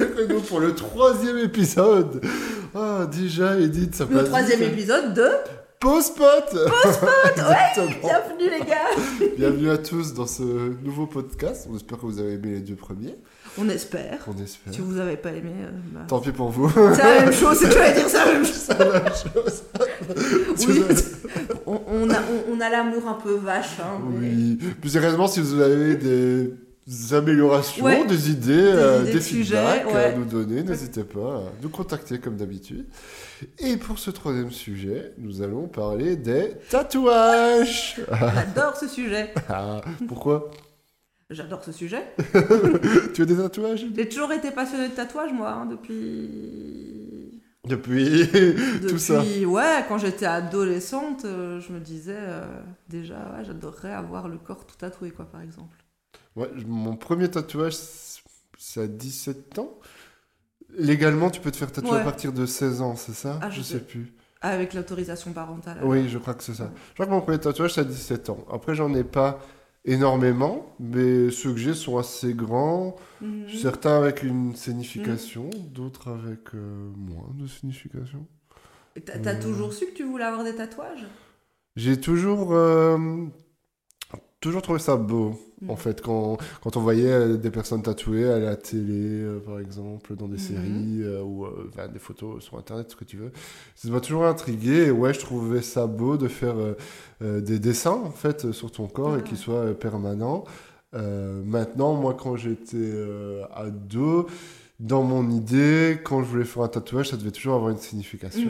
avec nous pour le 3e épisode. Ah, déjà, Edith, ça Le 3e épisode de Post-Pot. Ouais, bienvenue les gars. Bienvenue à tous dans ce nouveau podcast. On espère que vous avez aimé les 2 premiers. On espère. Si vous n'avez pas aimé, tant pis pour vous. C'est la même chose, c'est que tu vas dire ça. C'est la même chose. Oui, on a l'amour un peu vache. Hein, oui. Plus sérieusement, si vous avez des améliorations, des idées, des feedbacks à nous donner, n'hésitez pas à nous contacter comme d'habitude. Et pour ce 3e sujet, nous allons parler des tatouages. J'adore ce sujet. Pourquoi ? J'adore ce sujet. Tu as des tatouages ? J'ai toujours été passionnée de tatouage, moi, hein, depuis tout ça. Ouais, quand j'étais adolescente, je me disais déjà, j'adorerais avoir le corps tout tatoué, quoi, par exemple. Ouais, mon premier tatouage, c'est à 17 ans. Légalement, tu peux te faire tatouer à partir de 16 ans, c'est ça ? Je sais plus. Avec l'autorisation parentale. Oui, je crois que c'est ça. Je crois que mon premier tatouage, c'est à 17 ans. Après, j'en ai pas énormément, mais ceux que j'ai sont assez grands. Certains avec une signification, d'autres avec moins de signification. T'as toujours su que tu voulais avoir des tatouages ? J'ai toujours trouvé ça beau. En fait, quand on voyait des personnes tatouées à la télé, par exemple, dans des séries ou des photos sur Internet, ce que tu veux, ça m'a toujours intrigué. Et ouais, je trouvais ça beau de faire des dessins, en fait, sur ton corps et qu'ils soient permanents. Maintenant, moi, quand j'étais ado, dans mon idée, quand je voulais faire un tatouage, ça devait toujours avoir une signification.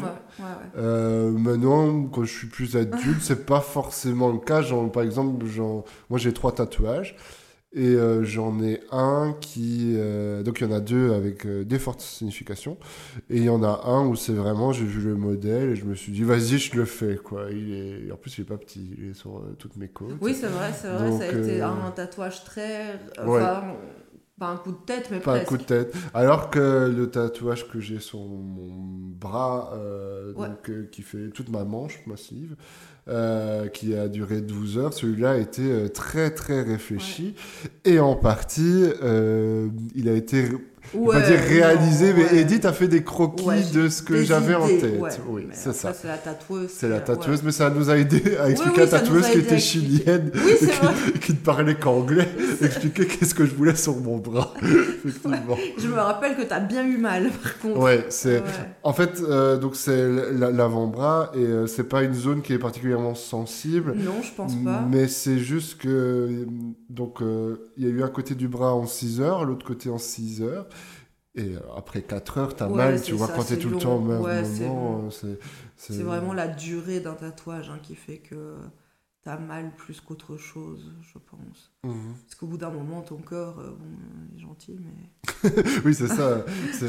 Maintenant, quand je suis plus adulte, c'est pas forcément le cas. Par exemple, moi j'ai 3 tatouages et j'en ai un qui... donc il y en a 2 avec des fortes significations et il y en a un où c'est vraiment, j'ai vu le modèle et je me suis dit, vas-y, je le fais, quoi. En plus, il est pas petit, il est sur toutes mes côtes. Oui, c'est vrai, donc, ça a été un tatouage très... Pas un coup de tête, mais pas presque. Un coup de tête. Alors que le tatouage que j'ai sur mon bras, qui fait toute ma manche massive, qui a duré 12 heures, celui-là a été très très réfléchi. Et en partie, il a été... pas dire réalisé, mais Edith a fait des croquis de ce que j'avais en tête. Oui, c'est ça. C'est la tatoueuse. C'est la tatoueuse, mais ça nous a aidé à expliquer à la tatoueuse qui était chilienne, qui ne parlait qu'anglais, expliquer qu'est-ce que je voulais sur mon bras. Effectivement. Je me rappelle que tu as bien eu mal, par contre. Ouais, c'est... En fait, donc c'est l'avant-bras, et c'est pas une zone qui est particulièrement sensible. Non, je pense pas. Mais c'est juste que... Donc, il y a eu un côté du bras en 6 heures, l'autre côté en 6 heures. Et après 4 heures, t'as mal, tu vois, quand t'es tout le temps au même moment. C'est vraiment la durée d'un tatouage qui fait que t'as mal plus qu'autre chose, je pense. Parce qu'au bout d'un moment, ton corps, il est gentil, mais... Oui, c'est ça.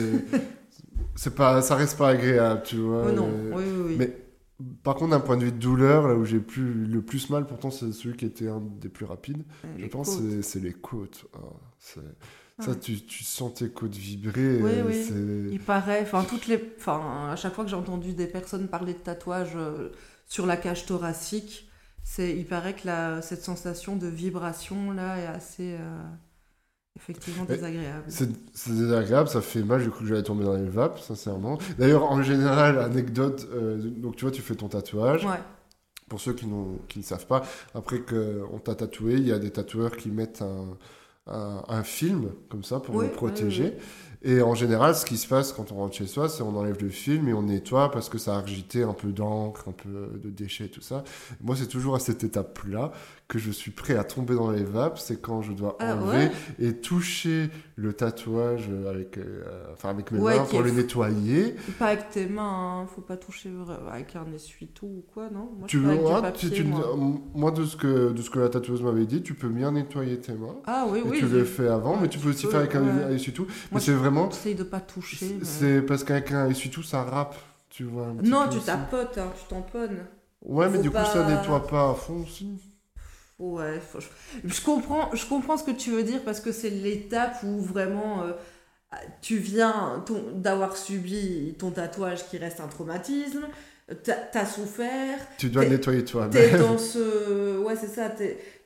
C'est pas, ça reste pas agréable, tu vois. Non, oui. Mais par contre, d'un point de vue de douleur, là où j'ai le plus mal, pourtant, c'est celui qui était un des plus rapides. Je pense que c'est les côtes. Ça, tu sens tes côtes vibrer. Oui. Il paraît, à chaque fois que j'ai entendu des personnes parler de tatouage sur la cage thoracique, il paraît que cette sensation de vibration là est assez effectivement désagréable. C'est désagréable, ça fait mal. J'ai cru que j'allais tomber dans les vapes, sincèrement. D'ailleurs, en général, anecdote, donc tu vois, tu fais ton tatouage. Ouais. Pour ceux qui ne savent pas, après qu'on t'a tatoué, il y a des tatoueurs qui mettent un film comme ça pour nous protéger. Et en général, ce qui se passe quand on rentre chez soi, c'est on enlève le film et on nettoie parce que ça a agité un peu d'encre, un peu de déchets, tout ça. Moi, c'est toujours à cette étape-là que je suis prêt à tomber dans les vapes. C'est quand je dois enlever et toucher le tatouage avec mes mains pour le nettoyer. Pas avec tes mains, faut pas toucher avec un essuie-tout ou quoi, non ? Moi, tu veux moi, de ce que la tatoueuse m'avait dit, tu peux bien nettoyer tes mains. Ah oui, tu le fais avant, mais tu peux aussi faire avec un essuie-tout. Mais c'est vraiment... J'essaye de pas toucher. C'est parce qu'avec un essuie-tout, ça râpe, tu vois. Non, tu tapotes, tu tamponnes. Ouais, mais du coup, ça nettoie pas à fond aussi. Ouais, je comprends ce que tu veux dire parce que c'est l'étape où vraiment tu viens d'avoir subi ton tatouage qui reste un traumatisme, t'as souffert. Tu dois le nettoyer toi-même. T'es dans ce... Ouais, c'est ça,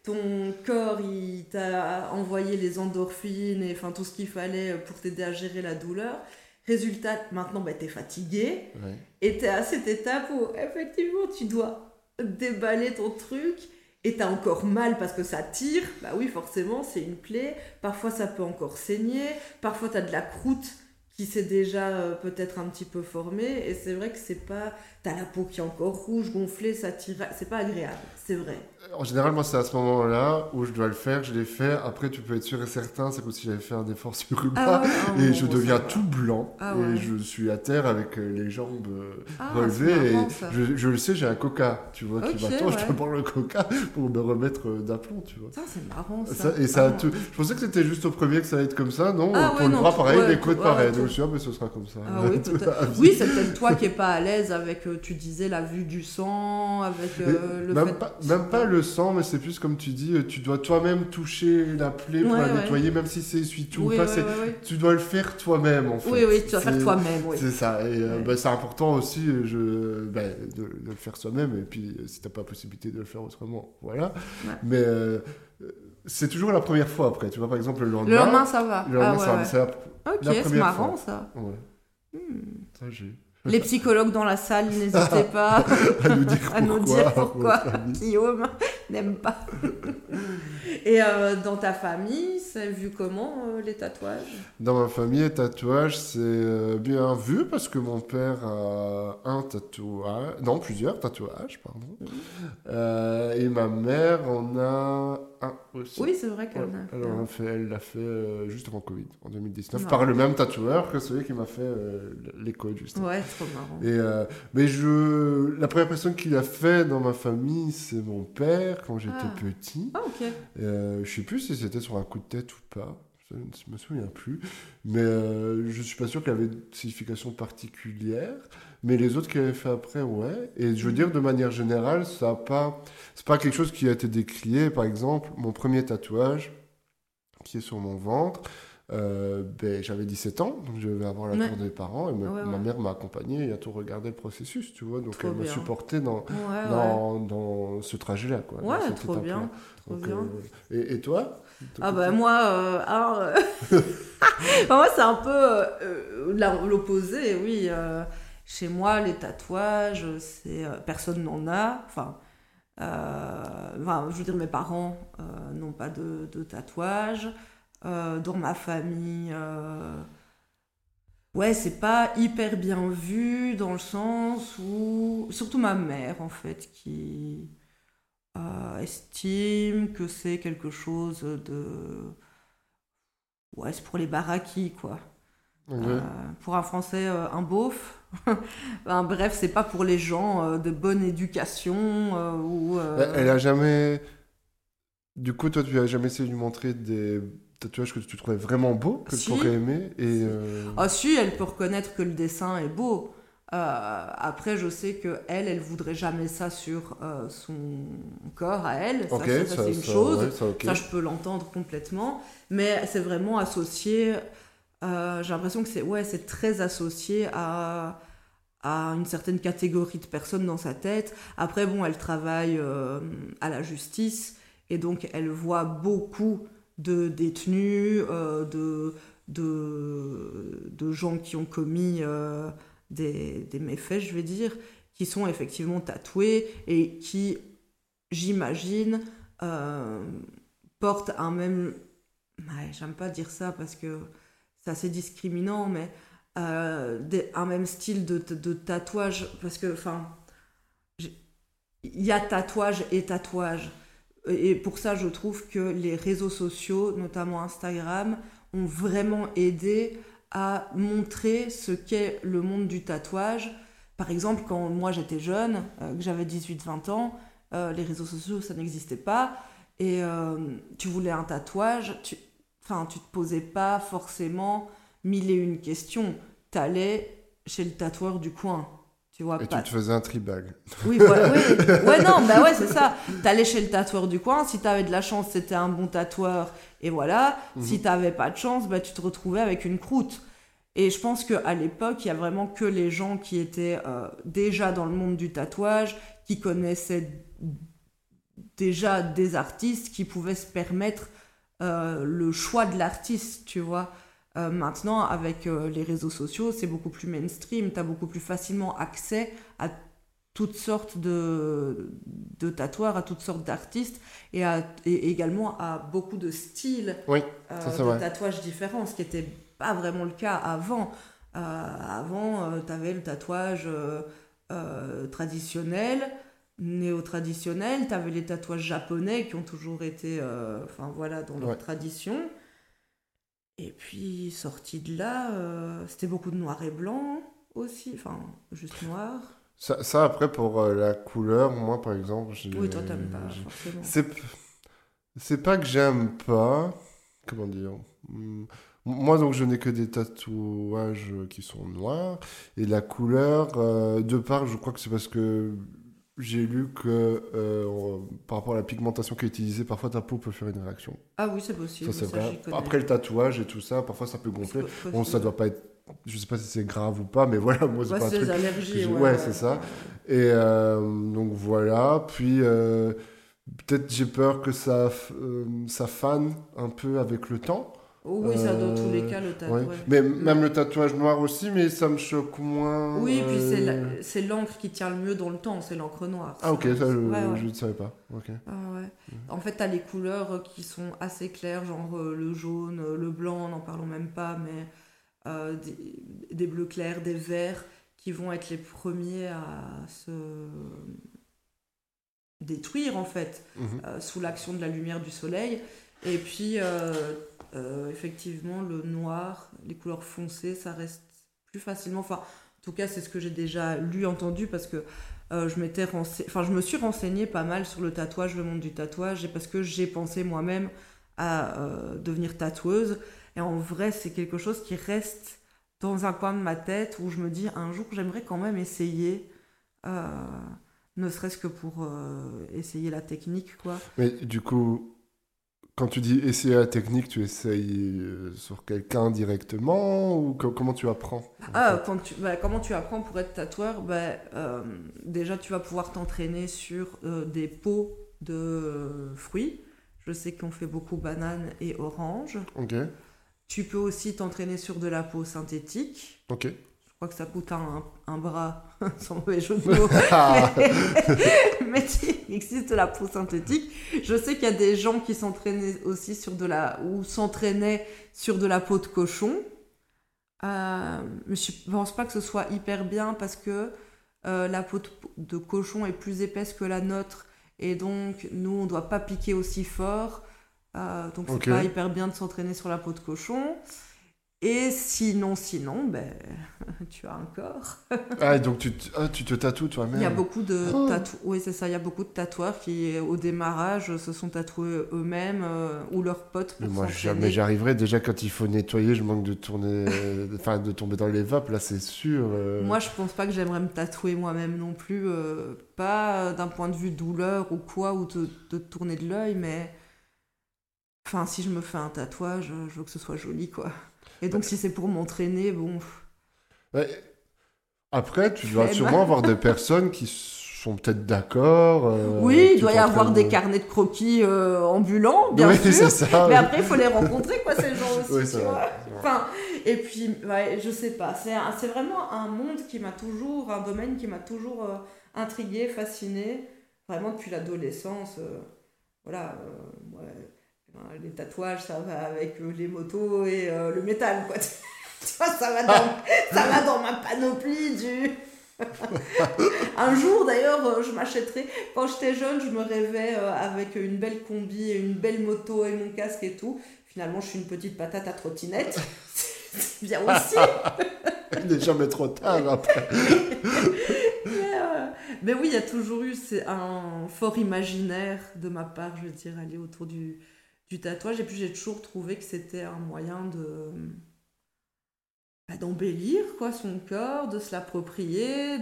ton corps, il t'a envoyé les endorphines et enfin tout ce qu'il fallait pour t'aider à gérer la douleur. Résultat, maintenant, t'es fatigué. Ouais. Et t'es à cette étape où, effectivement, tu dois déballer ton truc. Et t'as encore mal parce que ça tire. Bah oui, forcément, c'est une plaie. Parfois, ça peut encore saigner. Parfois, t'as de la croûte qui s'est déjà peut-être un petit peu formée. Et c'est vrai que c'est pas... T'as la peau qui est encore rouge, gonflée, ça tire. C'est pas agréable, c'est vrai. En général, moi, c'est à ce moment-là où je dois le faire. Je l'ai fait. Après, tu peux être sûr et certain, c'est comme si j'avais fait un effort surhumain. Ah ouais, Et je deviens tout blanc. Ah et ouais. je suis à terre avec les jambes relevées. Marrant, et je le sais, j'ai un coca, tu vois, qui m'attend. ouais. Je peux prendre le coca pour me remettre d'aplomb, tu vois. Ça, c'est marrant, ça. Je pensais que c'était juste au premier que ça allait être comme ça, non? Ah pour ouais, le non, bras, pareil, ouais, les côtes, pareil. tout. Donc, je suis mais ce sera comme ça. Ah oui, peut-être. Oui, c'est peut-être toi qui n'es pas à l'aise avec, tu disais, la vue du sang, avec le fait... Même pas le sang, mais c'est plus comme tu dis, tu dois toi-même toucher la plaie pour la nettoyer, même si c'est essuie-tout ou pas. Tu dois le faire toi-même, en fait. Oui, tu dois faire toi-même, oui. C'est ça. Et c'est important aussi de le faire soi-même. Et puis, si t'as pas la possibilité de le faire autrement, voilà. Ouais. Mais c'est toujours la première fois après. Tu vois, par exemple, le lendemain. Le lendemain, ça va. Le lendemain, ça va. C'est la première c'est marrant, fois. Ça. Ouais. Ça, j'ai... Les psychologues dans la salle, n'hésitez pas à nous dire pourquoi Guillaume n'aime pas. Et dans ta famille, c'est vu comment les tatouages? Dans ma famille, les tatouages, c'est bien vu parce que mon père a plusieurs tatouages, pardon. Et ma mère en a un aussi. Oui, c'est vrai qu'elle en a. Alors, elle l'a fait juste avant Covid, en 2019, par le même tatoueur que celui qui m'a fait les codes, justement. Ouais, trop marrant. Et, mais la première personne qui l'a fait dans ma famille, c'est mon père, quand j'étais petit. Ah, ok. Je sais plus si c'était sur un coup de tête ou pas. Je ne me souviens plus. Mais je suis pas sûr qu'il y avait une signification particulière. Mais les autres qui avaient fait après, ouais. Et je veux dire, de manière générale, c'est pas quelque chose qui a été décrié. Par exemple, mon premier tatouage, qui est sur mon ventre, j'avais 17 ans, donc je devais avoir l'accord des parents. Et ma mère m'a accompagné et a tout regardé le processus, tu vois. Donc, elle m'a supporté dans ce trajet-là, quoi. Ouais, trop bien. Et toi? Moi, moi c'est un peu l'opposé, oui. Chez moi, les tatouages, personne n'en a. Je veux dire, mes parents n'ont pas de tatouage. Dans ma famille, c'est pas hyper bien vu dans le sens où, surtout ma mère en fait, qui estime que c'est quelque chose de... Ouais, c'est pour les baraquis, quoi. Pour un Français, un beauf. Bref, c'est pas pour les gens de bonne éducation. Elle a jamais... Du coup, toi, tu as jamais essayé de lui montrer des tatouages que tu trouvais vraiment beaux, que tu aurais aimé Si, elle peut reconnaître que le dessin est beau. Après, je sais qu'elle voudrait jamais ça sur son corps à elle. Ça, c'est une chose. Ça, je peux l'entendre complètement. Mais c'est vraiment associé... j'ai l'impression que c'est très associé à une certaine catégorie de personnes dans sa tête. Après, elle travaille à la justice et donc elle voit beaucoup de détenus, de gens qui ont commis des méfaits, je vais dire, qui sont effectivement tatoués et qui, j'imagine, portent un même... j'aime pas dire ça parce que c'est assez discriminant, mais un même style de tatouage, parce que, il y a tatouage et tatouage. Et pour ça, je trouve que les réseaux sociaux, notamment Instagram, ont vraiment aidé à montrer ce qu'est le monde du tatouage. Par exemple, quand moi j'étais jeune, que j'avais 18-20 ans, les réseaux sociaux, ça n'existait pas. Et tu voulais un tatouage, tu te posais pas forcément 1001 questions. T'allais chez le tatoueur du coin. Tu vois, tu te faisais un tribal. Oui, c'est ça. T'allais chez le tatoueur du coin. Si t'avais de la chance, c'était un bon tatoueur. Et voilà. Si t'avais pas de chance, tu te retrouvais avec une croûte. Et je pense qu'à l'époque, il y a vraiment que les gens qui étaient déjà dans le monde du tatouage, qui connaissaient déjà des artistes qui pouvaient se permettre le choix de l'artiste, tu vois. Maintenant, avec les réseaux sociaux, c'est beaucoup plus mainstream. Tu as beaucoup plus facilement accès à toutes sortes de tatoueurs, à toutes sortes d'artistes et également à beaucoup de styles de tatouages différents, ce qui n'était pas vraiment le cas avant. Avant, tu avais le tatouage traditionnel, néo-traditionnel, tu avais les tatouages japonais qui ont toujours été dans leur tradition. Et puis, sorti de là, c'était beaucoup de noir et blanc aussi, enfin, juste noir. Ça après, pour la couleur, moi, par exemple... Oui, toi, t'aimes pas, forcément. C'est pas que j'aime pas... Comment dire moi, donc, je n'ai que des tatouages qui sont noirs. Et la couleur, de part, je crois que c'est parce que j'ai lu que par rapport à la pigmentation qui est utilisée, parfois ta peau peut faire une réaction. Ah oui, c'est possible. Ça, c'est vrai. Après le tatouage et tout ça, parfois ça peut gonfler. Bon, ça doit pas être... Je sais pas si c'est grave ou pas, mais voilà, moi, c'est pas un truc... les allergies, c'est ça. Et donc, voilà. Puis, peut-être j'ai peur que ça fane un peu avec le temps. Oui, ça dans tous les cas, le tatouage. Mais même le tatouage noir aussi, mais ça me choque moins. Oui, puis c'est l'encre qui tient le mieux dans le temps, c'est l'encre noire. Ah ok, ça je ne savais pas. Okay. En fait, tu as les couleurs qui sont assez claires, genre le jaune, le blanc, n'en parlons même pas, mais des bleus clairs, des verts, qui vont être les premiers à se détruire, en fait, sous l'action de la lumière du soleil. Et puis... effectivement, le noir, les couleurs foncées, ça reste plus facilement. Enfin, en tout cas, c'est ce que j'ai déjà lu, entendu, parce que je me suis renseignée pas mal sur le tatouage, le monde du tatouage, et parce que j'ai pensé moi-même à devenir tatoueuse. Et en vrai, c'est quelque chose qui reste dans un coin de ma tête où je me dis un jour, j'aimerais quand même essayer, ne serait-ce que pour essayer la technique, quoi. Mais du coup. Quand tu dis essayer la technique, tu essayes sur quelqu'un directement ou comment tu apprends comment tu apprends pour être tatoueur déjà, tu vas pouvoir t'entraîner sur des peaux de fruits. Je sais qu'on fait beaucoup banane et orange. Ok. Tu peux aussi t'entraîner sur de la peau synthétique. Ok. Je crois que ça coûte un bras, sans mauvais jeu de mots. mais il existe la peau synthétique. Je sais qu'il y a des gens qui s'entraînaient aussi s'entraînaient sur de la peau de cochon. Mais je ne pense pas que ce soit hyper bien parce que la peau de cochon est plus épaisse que la nôtre. Et donc, nous, on ne doit pas piquer aussi fort. Donc, c'est pas hyper bien de s'entraîner sur la peau de cochon. Et sinon, tu as un corps. Donc tu te tatoues toi-même. Il y a beaucoup de oui, c'est ça. Il y a beaucoup de tatoueurs qui, au démarrage, se sont tatoués eux-mêmes ou leurs potes pour moi, s'entraîner. Jamais j'arriverai. Déjà, quand il faut nettoyer, je manque de tourner, de tomber dans les vapes. Là, c'est sûr. Moi, je pense pas que j'aimerais me tatouer moi-même non plus. Pas d'un point de vue douleur ou quoi, ou de tourner de l'œil, mais enfin, si je me fais un tatouage, je veux que ce soit joli, quoi. Et donc, si c'est pour m'entraîner, bon... Après, tu dois sûrement avoir des personnes qui sont peut-être d'accord. Oui, il doit y avoir des carnets de croquis ambulants, bien sûr. C'est ça, mais après, il faut les rencontrer, quoi, ces gens aussi, tu vois. Enfin, et puis, je sais pas. C'est vraiment un monde un domaine qui m'a toujours intriguée, fascinée, vraiment depuis l'adolescence. Les tatouages, ça va avec les motos et le métal, quoi. Tu vois, ça va dans ma panoplie Un jour, d'ailleurs, je m'achèterai... Quand j'étais jeune, je me rêvais avec une belle combi, et une belle moto et mon casque et tout. Finalement, je suis une petite patate à trottinette. C'est bien aussi. Il n'est jamais trop tard, après. Mais oui, il y a toujours eu un fort imaginaire de ma part, je veux dire, aller autour du tatouage. Et puis, j'ai toujours trouvé que c'était un moyen d'embellir, quoi, son corps, de se l'approprier,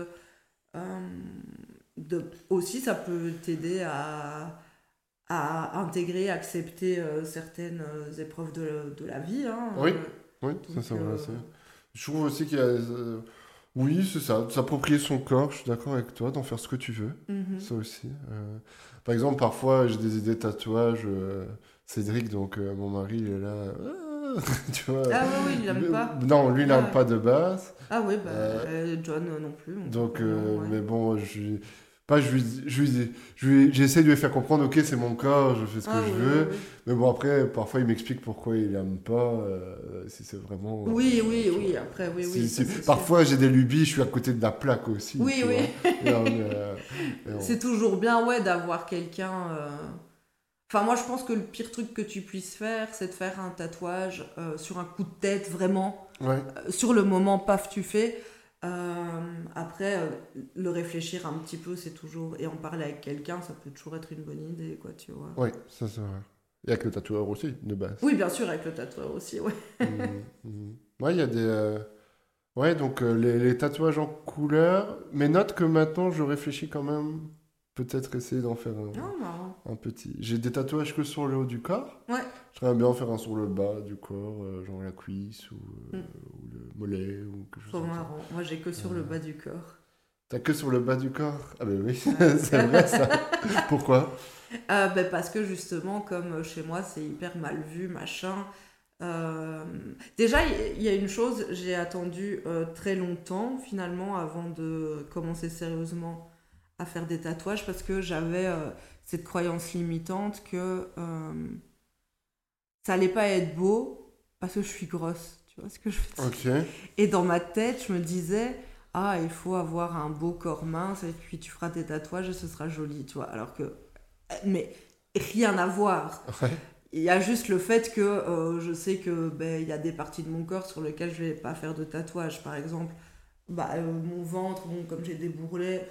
aussi ça peut t'aider à intégrer, accepter certaines épreuves de la vie. Hein, oui, ça c'est vrai. Je trouve aussi qu'il y a... Oui, c'est ça, s'approprier son corps, je suis d'accord avec toi, d'en faire ce que tu veux, Mhm. ça aussi. Par exemple, parfois, j'ai des idées de tatouage, Cédric, donc mon mari, il est là, ah tu vois. Ah oui, oui, il l'aime pas. Non, lui, il n'aime Ah, pas de base. ah oui, bah, Euh, John non plus, mon donc, compagnon, ouais. mais bon, pas, j'essaie de lui faire comprendre, ok, c'est mon corps, je fais ce que Ah je oui, oui, veux. oui. Mais bon, après, parfois, il m'explique pourquoi il aime pas, si c'est vraiment, Oui, oui, tu vois. oui, après, oui, oui, ça c'est sûr. Parfois, j'ai des lubies, je suis à côté de la plaque aussi, Oui, tu oui. vois. Et C'est toujours bien, ouais, d'avoir quelqu'un. Enfin, moi, je pense que le pire truc que tu puisses faire, c'est de faire un tatouage sur un coup de tête, vraiment. ouais, Sur le moment, paf, tu fais. Après, le réfléchir un petit peu, c'est toujours. Et en parler avec quelqu'un, ça peut toujours être une bonne idée, quoi, tu vois. ouais, ça c'est vrai. Et avec le tatoueur aussi, de base. Oui, bien sûr, avec le tatoueur aussi, ouais. Mhm, mhm. Ouais, il y a des. Ouais, donc les tatouages en couleur. Mais note que maintenant, je réfléchis quand même. Peut-être essayer d'en faire Ah, marrant. un petit. J'ai des tatouages que sur le haut du corps. Ouais. J'aimerais bien en faire un sur le bas du corps, genre la cuisse Mm. ou le mollet ou quelque chose Trop comme ça. marrant. Moi, j'ai que sur le Euh, bas du corps. T'as que sur le bas du corps? Ah ben oui, Ouais. c'est vrai ça. Pourquoi? Ben parce que justement, comme chez moi, c'est hyper mal vu, machin. Euh, Déjà, il y a une chose, j'ai attendu très longtemps finalement avant de commencer sérieusement à faire des tatouages parce que j'avais cette croyance limitante que ça allait pas être beau parce que je suis grosse. Tu vois ce que je veux dire? Ok. Et dans ma tête, je me disais, ah, il faut avoir un beau corps mince et puis tu feras tes tatouages et ce sera joli, tu vois. Alors que, mais rien à voir. Ouais. Il y a juste le fait que je sais que ben, il y a des parties de mon corps sur lesquelles je vais pas faire de tatouage. Par exemple, bah, mon ventre, bon, comme j'ai des bourrelets,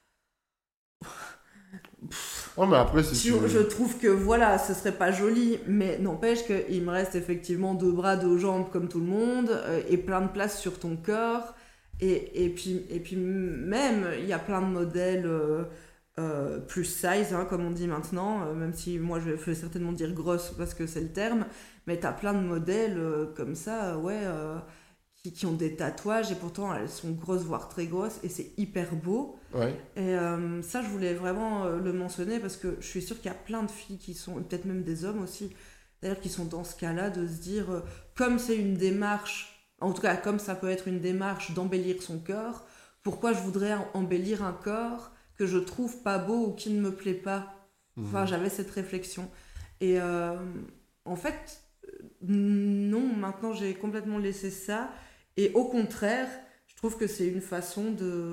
Oh, mais après, si tu. je trouve que voilà, ce serait pas joli, mais n'empêche qu'il me reste effectivement 2 bras, 2 jambes comme tout le monde et plein de place sur ton corps. Et puis même, il y a plein de modèles plus size, hein, comme on dit maintenant, même si moi je vais certainement dire grosse parce que c'est le terme, mais t'as plein de modèles comme ça, ouais, qui ont des tatouages et pourtant elles sont grosses, voire très grosses, et c'est hyper beau. Ouais. Et ça, je voulais vraiment le mentionner parce que je suis sûre qu'il y a plein de filles qui sont, et peut-être même des hommes aussi, d'ailleurs, qui sont dans ce cas-là, de se dire, comme c'est une démarche, en tout cas, comme ça peut être une démarche d'embellir son corps, pourquoi je voudrais embellir un corps que je trouve pas beau ou qui ne me plaît pas? Enfin, Mhm. j'avais cette réflexion. Et en fait, non, maintenant j'ai complètement laissé ça. Et au contraire, je trouve que c'est une façon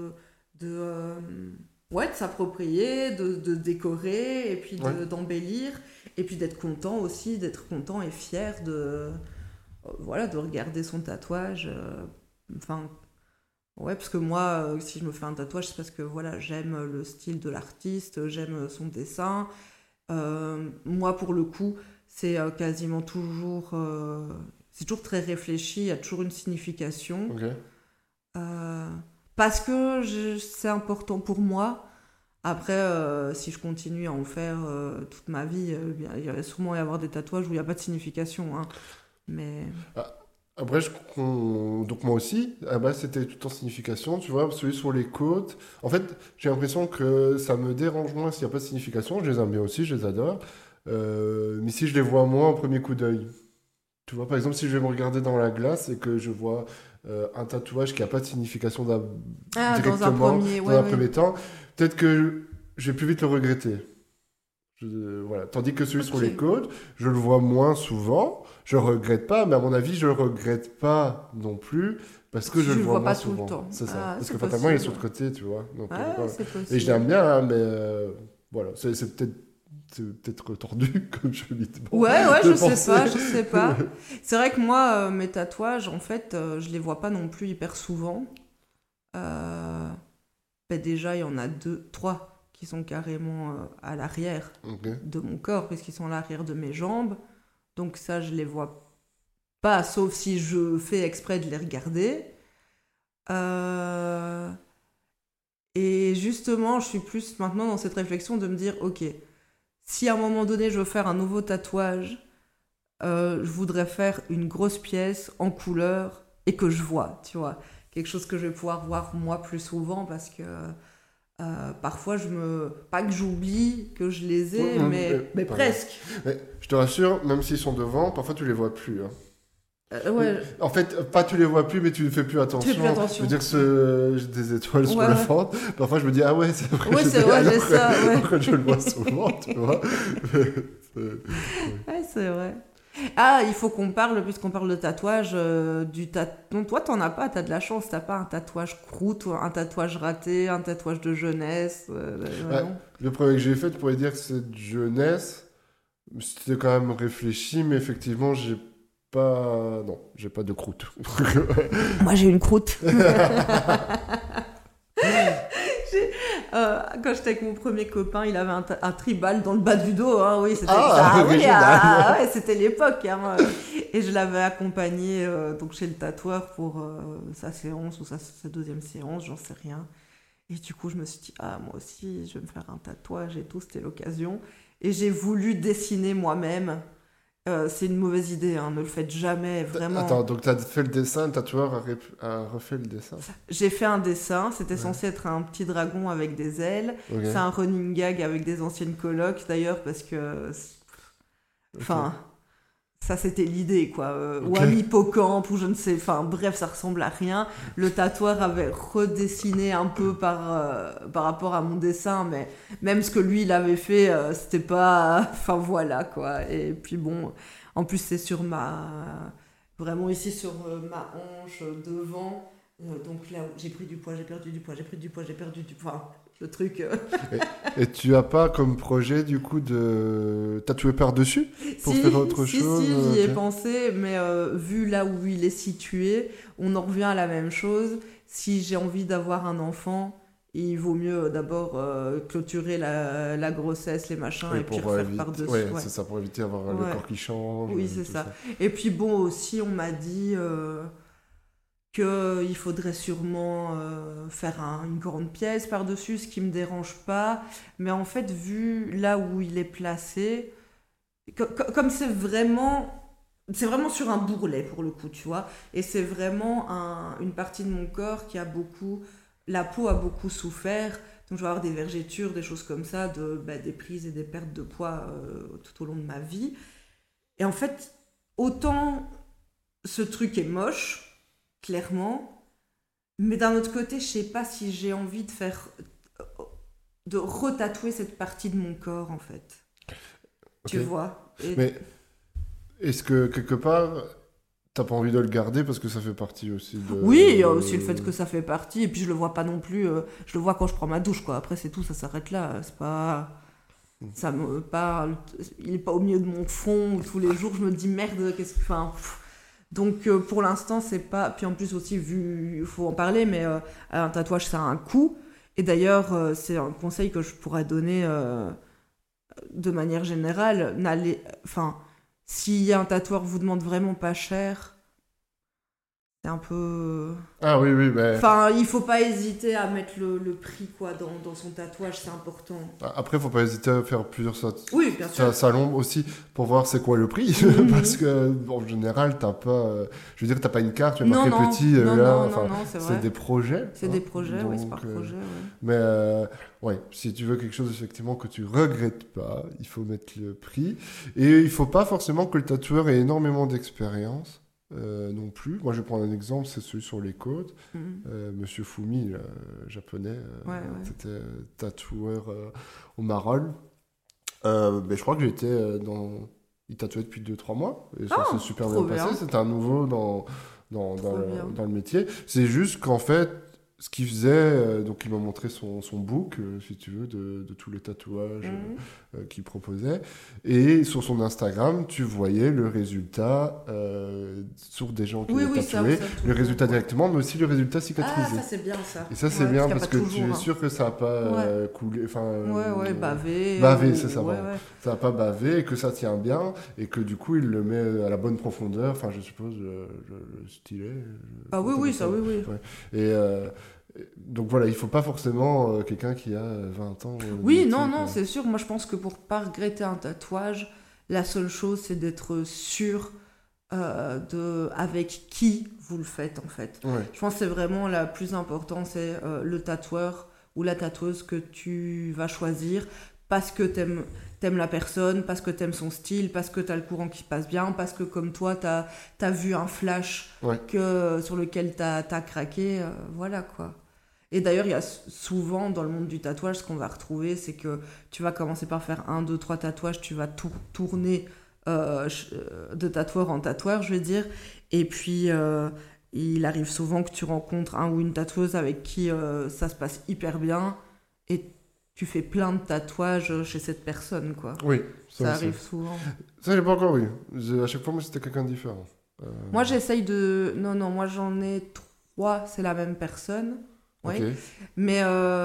de ouais, de s'approprier, de décorer et puis Ouais. d'embellir et puis d'être content aussi, d'être content et fier de voilà, de regarder son tatouage. Enfin, ouais, parce que moi, si je me fais un tatouage, c'est parce que voilà, j'aime le style de l'artiste, j'aime son dessin. Moi, pour le coup, c'est quasiment toujours, c'est toujours très réfléchi, il y a toujours une signification. Ok. Euh, Parce que c'est important pour moi. Après, si je continue à en faire toute ma vie, bien, il va sûrement y avoir des tatouages où il n'y a pas de signification, hein. Mais Ah, après, donc moi aussi, à la base, c'était tout en signification, tu vois, celui sur les côtes. En fait, j'ai l'impression que ça me dérange moins s'il n'y a pas de signification. Je les aime bien aussi, je les adore. Mais si je les vois moins au premier coup d'œil. Tu vois, par exemple, si je vais me regarder dans la glace et que je vois un tatouage qui n'a pas de signification ah, dans un directement premier, dans ouais, un ouais. premier temps, peut-être que je vais plus vite le regretter. Voilà. Tandis que celui sur Ok. les côtes, je le vois moins souvent, je le regrette pas, mais à mon avis, je le regrette pas non plus parce que Si je je le le vois vois moins pas tout le souvent. temps. C'est ça. Ah, Parce que c'est fatalement, il est possible. sur le côté, tu vois. Donc, Ouais, voilà. c'est Et je possible. l'aime bien, hein, mais voilà, c'est peut-être tordu comme je dis Ouais, ouais, de je sais penser. pas, je sais pas. C'est vrai que moi, mes tatouages, en fait, je les vois pas non plus hyper souvent. Euh, Ben déjà, il y en a 2, 3 qui sont carrément à l'arrière Ok. de mon corps, puisqu'ils sont à l'arrière de mes jambes. Donc ça, je les vois pas, sauf si je fais exprès de les regarder. Euh, Et justement, je suis plus maintenant dans cette réflexion de me dire, ok, si à un moment donné je veux faire un nouveau tatouage, je voudrais faire une grosse pièce en couleur et que je vois, tu vois. quelque chose que je vais pouvoir voir moi plus souvent parce que parfois pas que j'oublie que je les ai, mais presque. Mais je te rassure, même s'ils sont devant, parfois tu les vois plus. Hein. Ouais. En fait, pas tu les vois plus, mais tu ne fais plus attention. Tu fais plus attention. Je veux dire que j'ai des étoiles sur le ventre. Parfois, je me dis, ah ouais, c'est vrai. Ouais, c'est vrai, j'ai ça. Quand je le vois souvent, tu vois. Ouais, c'est vrai. Ah, il faut qu'on parle, puisqu'on parle de tatouage, Non, toi, t'en as pas, t'as de la chance, t'as pas un tatouage croûte, un tatouage raté, un tatouage de jeunesse. Le premier que j'ai fait, tu pourrais dire que c'est de jeunesse. C'était quand même réfléchi, mais effectivement, j'ai pas de croûte. Moi, j'ai une croûte. Quand j'étais avec mon premier copain, il avait un tribal dans le bas du dos. Hein, oui, c'était c'était l'époque. Hein, et je l'avais accompagné donc chez le tatoueur pour sa séance ou sa deuxième séance, j'en sais rien. Et du coup, je me suis dit, moi aussi, je vais me faire un tatouage et tout, c'était l'occasion. Et j'ai voulu dessiner moi-même. C'est une mauvaise idée, hein, ne le faites jamais, vraiment. Attends, donc tu as fait le dessin, le tatoueur a refait le dessin? J'ai fait un dessin, c'était censé être un petit dragon avec des ailes. Okay. C'est un running gag avec des anciennes colocs d'ailleurs, parce que... Enfin, ça c'était l'idée, quoi. Ou un hippocampe, ou je ne sais... Enfin, bref, ça ressemble à rien. Le tatoueur avait redessiné un peu par rapport à mon dessin, mais même ce que lui, il avait fait, c'était pas... Enfin, voilà, quoi. Et puis bon, en plus, c'est sur vraiment ici, sur ma hanche, devant. Donc là, j'ai pris du poids, j'ai perdu du poids, j'ai pris du poids, j'ai perdu du poids. Enfin, le truc... Et tu as pas comme projet, du coup, de tatouer par-dessus pour faire autre chose? Si, j'y ai pensé, mais vu là où il est situé, on en revient à la même chose. Si j'ai envie d'avoir un enfant, il vaut mieux d'abord clôturer la grossesse, les machins, et puis refaire par-dessus. Ouais, c'est ça, pour éviter d'avoir le corps qui change. Oui, c'est ça. Et puis bon, aussi, on m'a dit... qu'il faudrait sûrement faire une grande pièce par-dessus, ce qui me dérange pas. Mais en fait, vu là où il est placé, comme c'est vraiment sur un bourrelet pour le coup, tu vois. Et c'est vraiment une partie de mon corps qui a beaucoup... La peau a beaucoup souffert. Donc je vais avoir des vergetures, des choses comme ça, des prises et des pertes de poids tout au long de ma vie. Et en fait, autant ce truc est moche, clairement, mais d'un autre côté, je sais pas si j'ai envie de retatouer cette partie de mon corps, en fait. Okay. Tu vois. Mais est-ce que quelque part t'as pas envie de le garder parce que ça fait partie aussi de... Oui, il y a aussi le fait que ça fait partie, et puis je le vois pas non plus, je le vois quand je prends ma douche, quoi. Après c'est tout, ça s'arrête là, c'est pas... Ça me parle, il est pas au milieu de mon front, tous les jours je me dis merde, qu'est-ce que... Enfin... Donc pour l'instant, c'est pas... Puis en plus aussi, il faut en parler, mais un tatouage, ça a un coût. Et d'ailleurs, c'est un conseil que je pourrais donner de manière générale. Enfin, si un tatoueur vous demande vraiment pas cher, c'est un peu... Ah oui, mais... Enfin, il faut pas hésiter à mettre le prix, quoi, dans son tatouage, c'est important. Après, faut pas hésiter à faire plusieurs oui, bien sûr. salons aussi pour voir c'est quoi le prix. Parce que, en général, t'as pas... je veux dire, t'as pas une carte, tu as marqué petit, non, c'est des projets. C'est des projets, oui, c'est par projet, Mais, si tu veux quelque chose, effectivement, que tu regrettes pas, il faut mettre le prix. Et il faut pas forcément que le tatoueur ait énormément d'expérience. Non plus. Moi, je vais prendre un exemple, c'est celui sur les côtes. Monsieur Fumi, japonais, c'était tatoueur au Maroc. Je crois que j'étais il tatouait depuis 2-3 mois. Et ça s'est super bien passé. C'était un nouveau dans le métier. C'est juste qu'en fait, ce qu'il faisait, donc il m'a montré son book, si tu veux, de tous les tatouages qu'il proposait. Et sur son Instagram, tu voyais le résultat sur des gens qui l'ont tatoué. Le résultat directement, mais aussi le résultat cicatrisé. Ah, ça c'est bien ça. Et ça c'est bien parce que tu es sûr que ça n'a pas coulé. Bavé. Bavé, c'est ça. Ça n'a pas bavé et que ça tient bien et que du coup il le met à la bonne profondeur. Enfin, je suppose le stylet. Oui. Et donc voilà, il faut pas forcément quelqu'un qui a 20 ans. Oui, non, c'est sûr. Moi, je pense que pour pas regretter un tatouage, la seule chose, c'est d'être sûr avec qui vous le faites en fait. Ouais. Je pense que c'est vraiment la plus importante, c'est le tatoueur ou la tatoueuse que tu vas choisir parce que t'aimes la personne, parce que t'aimes son style, parce que t'as le courant qui passe bien, parce que comme toi t'as vu un flash sur lequel t'as craqué, voilà quoi. Et d'ailleurs, il y a souvent dans le monde du tatouage, ce qu'on va retrouver, c'est que tu vas commencer par faire 1, 2, 3 tatouages, tu vas tourner de tatoueur en tatoueur, je veux dire. Et puis, il arrive souvent que tu rencontres un ou une tatoueuse avec qui ça se passe hyper bien et tu fais plein de tatouages chez cette personne, quoi. Oui, ça arrive souvent. Ça, j'ai pas encore eu. À chaque fois, moi, c'était quelqu'un de différent. Moi, j'essaye de... Non, moi, j'en ai 3, c'est la même personne. Oui. Okay. Mais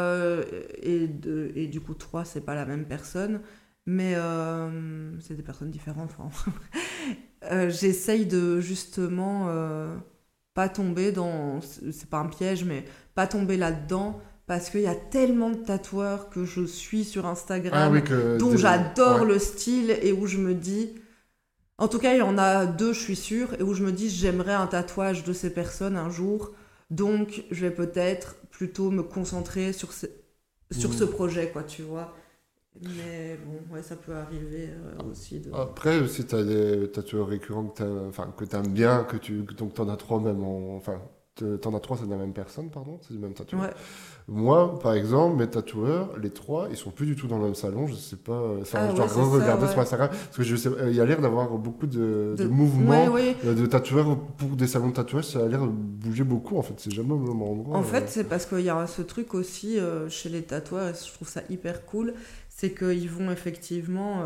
et du coup 3 c'est pas la même personne, mais c'est des personnes différentes. Enfin. J'essaye de justement pas tomber dans, c'est pas un piège, mais pas tomber là-dedans parce qu'il y a tellement de tatoueurs que je suis sur Instagram dont j'adore le style et où je me dis, en tout cas il y en a 2 je suis sûre, et où je me dis j'aimerais un tatouage de ces personnes un jour, donc je vais peut-être plutôt me concentrer sur ce projet, quoi, tu vois. Mais bon, ouais, ça peut arriver aussi. Après, si tu as des tatoueurs récurrents que tu aimes bien, donc tu en as 3 même, t'en as 3, c'est de la même personne, pardon, c'est du même tatoueur. Ouais. Moi, par exemple, mes tatoueurs, les 3, ils sont plus du tout dans le même salon, je sais pas, je dois regarder sur Instagram, parce que je sais, il y a l'air d'avoir beaucoup de mouvements de tatoueurs pour des salons de tatouage, ça a l'air de bouger beaucoup, en fait, c'est jamais au même endroit. En fait, c'est parce qu'il y a ce truc aussi chez les tatoueurs, et je trouve ça hyper cool, c'est qu'ils vont effectivement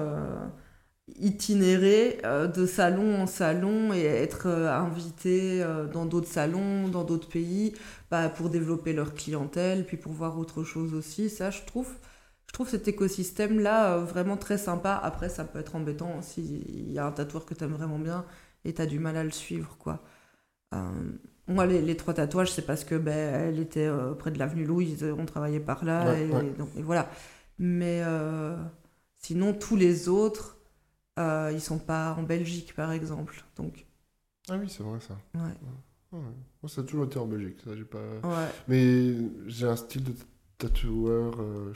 itinérer de salon en salon et être invités dans d'autres salons, dans d'autres pays, pour développer leur clientèle, puis pour voir autre chose aussi. Ça, je trouve cet écosystème-là vraiment très sympa. Après, ça peut être embêtant s'il y a un tatoueur que tu aimes vraiment bien et tu as du mal à le suivre, quoi. Moi, les 3 tatouages, c'est parce que elle était près de l'avenue Louise, on travaillait par là, et voilà. Mais sinon, tous les autres, ils sont pas en Belgique, par exemple. Donc... Ah oui, c'est vrai, ça. Ouais. Moi, ça a toujours été en Belgique, ça, j'ai pas... Mais j'ai un style de tatoueur...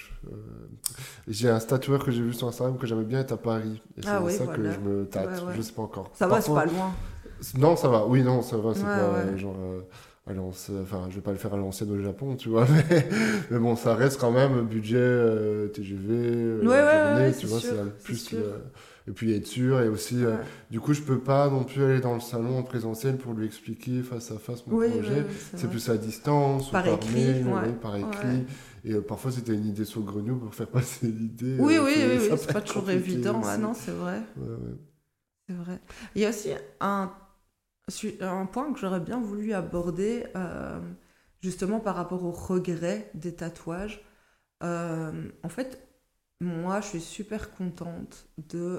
j'ai un tatoueur que j'ai vu sur Instagram que j'aimais bien être à Paris. Et c'est ça que je me tâte, je sais pas encore. Ça va, c'est pas loin. Non, ça va. Oui, non, ça va, c'est pas genre... je vais pas le faire à l'ancienne au Japon, tu vois, mais bon, ça reste quand même budget TGV, journée, tu vois, c'est plus... et puis être sûr, et aussi, du coup, je peux pas non plus aller dans le salon en présentiel pour lui expliquer face à face mon projet. C'est plus à distance, par écrit, par écrit. Et parfois, c'était une idée saugrenue pour faire passer l'idée. Oui, c'est pas toujours évident. Ah non, c'est vrai. C'est vrai. Il y a aussi un point que j'aurais bien voulu aborder, justement par rapport au regret des tatouages. En fait, moi, je suis super contente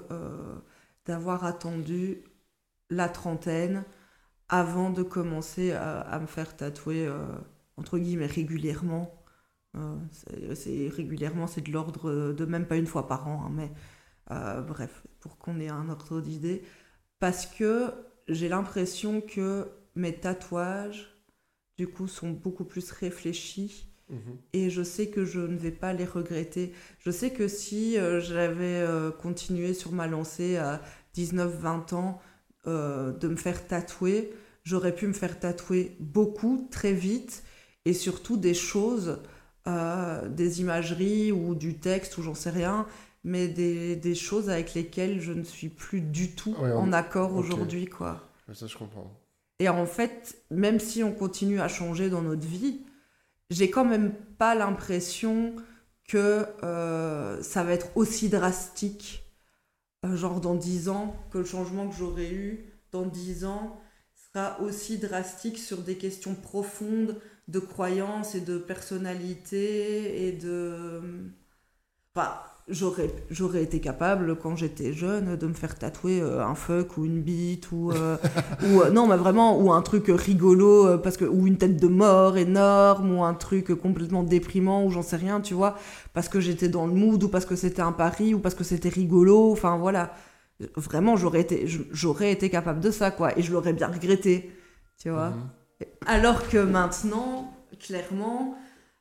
d'avoir attendu la trentaine avant de commencer à me faire tatouer, entre guillemets, régulièrement. Régulièrement, c'est de l'ordre de même pas une fois par an, hein, mais bref, pour qu'on ait un ordre d'idée. Parce que j'ai l'impression que mes tatouages, du coup, sont beaucoup plus réfléchis. Et je sais que je ne vais pas les regretter. Je sais que si j'avais continué sur ma lancée à 19-20 ans de me faire tatouer, j'aurais pu me faire tatouer beaucoup, très vite, et surtout des choses, des imageries ou du texte ou j'en sais rien, mais des choses avec lesquelles je ne suis plus du tout en accord aujourd'hui, quoi. Ça, je comprends. Et en fait, même si on continue à changer dans notre vie, j'ai quand même pas l'impression que ça va être aussi drastique, genre dans 10 ans, que le changement que j'aurais eu dans 10 ans sera aussi drastique sur des questions profondes de croyances et de personnalité et de... Enfin, j'aurais été capable, quand j'étais jeune, de me faire tatouer un fuck ou une bite ou non, mais vraiment, ou un truc rigolo, ou une tête de mort énorme, ou un truc complètement déprimant, ou j'en sais rien, tu vois, parce que j'étais dans le mood, ou parce que c'était un pari, ou parce que c'était rigolo, enfin voilà. vraiment, j'aurais été capable de ça, quoi. Et je l'aurais bien regretté, tu vois. Alors que maintenant, clairement,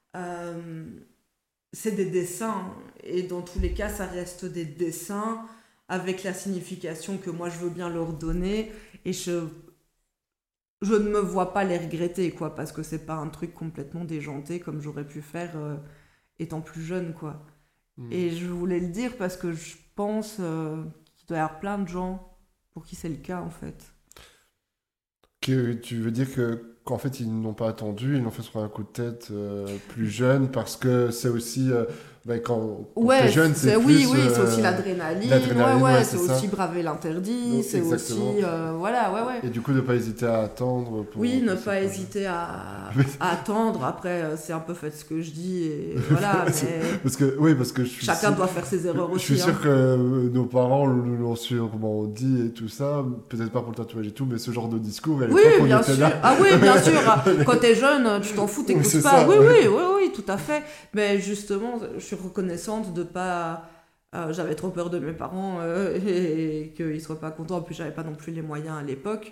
c'est des dessins. Et dans tous les cas, ça reste des dessins avec la signification que moi, je veux bien leur donner. Et je ne me vois pas les regretter, quoi. Parce que c'est pas un truc complètement déjanté comme j'aurais pu faire étant plus jeune, quoi. Et je voulais le dire parce que je pense qu'il doit y avoir plein de gens pour qui c'est le cas, en fait. Que tu veux dire qu'en fait, ils n'ont pas attendu, ils l'ont fait sur un coup de tête plus jeune, parce que c'est aussi, quand t'es jeune, c'est plus... Oui, c'est aussi l'adrénaline, c'est aussi braver l'interdit, donc, c'est exactement. Aussi... ouais. Et du coup, ne pas hésiter à attendre. Ne pas hésiter à attendre. Après, c'est un peu fait ce que je dis, et voilà, mais... parce que chacun doit faire ses erreurs aussi. Je suis sûr que nos parents nous l'ont sûrement dit et tout ça, peut-être pas pour le tatouage et tout, mais ce genre de discours, à l'époque, on était là. Ah oui, bien sûr. Quand t'es jeune, tu t'en fous, t'écoutes pas. Ça, oui, tout à fait. Mais justement, je suis reconnaissante de pas... j'avais trop peur de mes parents et qu'ils soient pas contents. En plus, j'avais pas non plus les moyens à l'époque.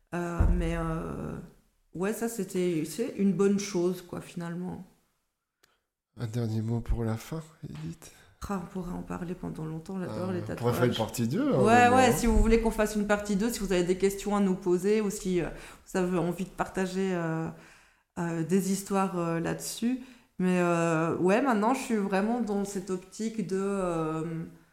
Ça, c'est une bonne chose, quoi, finalement. Un dernier mot pour la fin, Edith. On pourrait en parler pendant longtemps, j'adore les tatouages. On pourrait faire une partie 2. Si vous voulez qu'on fasse une partie 2, si vous avez des questions à nous poser ou si vous avez envie de partager des histoires là-dessus. Mais maintenant je suis vraiment dans cette optique de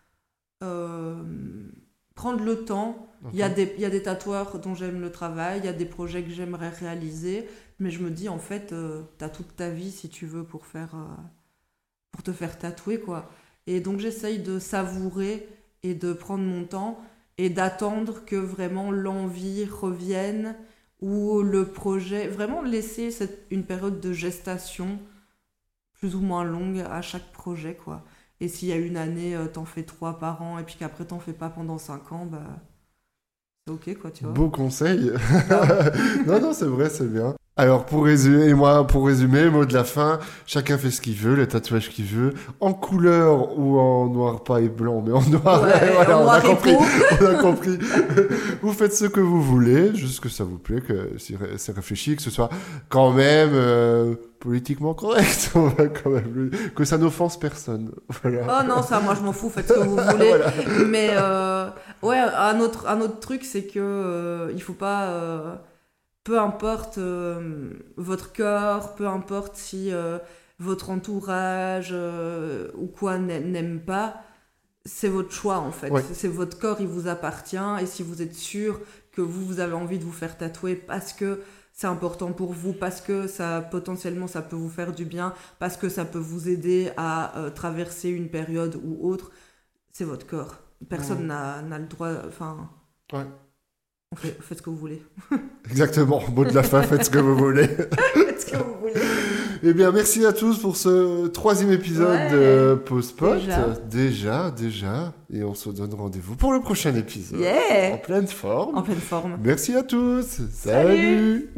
prendre le temps. Okay. Il y a des tatoueurs dont j'aime le travail, il y a des projets que j'aimerais réaliser, mais je me dis en fait, t'as toute ta vie si tu veux pour te faire tatouer, quoi. Et donc j'essaye de savourer et de prendre mon temps et d'attendre que vraiment l'envie revienne ou le projet, vraiment laisser une période de gestation plus ou moins longue à chaque projet, quoi. Et s'il y a une année, t'en fais 3 par an et puis qu'après t'en fais pas pendant 5 ans, c'est ok, quoi, tu vois. Beau conseil. Non, c'est vrai, c'est bien. Alors, pour résumer, mot de la fin, chacun fait ce qu'il veut, le tatouage qu'il veut, en couleur ou en noir, pas et blanc, mais en noir. On a compris. Vous faites ce que vous voulez, juste que ça vous plaît, que c'est réfléchi, que ce soit quand même politiquement correct, on va quand même, que ça n'offense personne. Voilà. Oh non, ça, moi je m'en fous, faites ce que vous voulez. Mais un autre truc, c'est que il faut pas... peu importe votre corps, peu importe si votre entourage ou quoi n'aime pas, c'est votre choix en fait. Ouais. C'est votre corps, il vous appartient. Et si vous êtes sûr que vous avez envie de vous faire tatouer parce que c'est important pour vous, parce que potentiellement ça peut vous faire du bien, parce que ça peut vous aider à traverser une période ou autre, c'est votre corps. Personne n'a le droit... Faites ce que vous voulez. Exactement, mot de la fin, faites ce que vous voulez. Faites ce que vous voulez. Eh bien, merci à tous pour ce 3e épisode de Pause-Pot. Déjà. Et on se donne rendez-vous pour le prochain épisode. Yeah. En pleine forme. En pleine forme. Merci à tous. Salut.